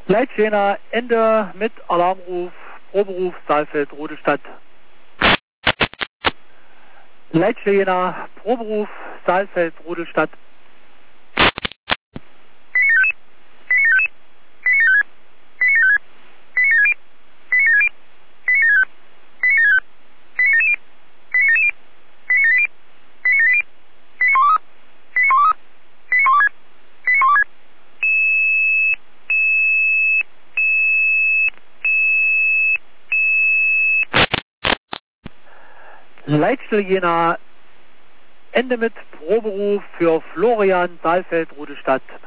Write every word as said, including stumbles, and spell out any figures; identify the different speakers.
Speaker 1: Leitjena, Ende mit Alarmruf, Proberuf, Saalfeld, Rudolstadt. Leitjena, Proberuf, Saalfeld, Rudolstadt. Leitstelle Jena, Ende mit Proberuf für Florian, Saalfeld, Rudolstadt.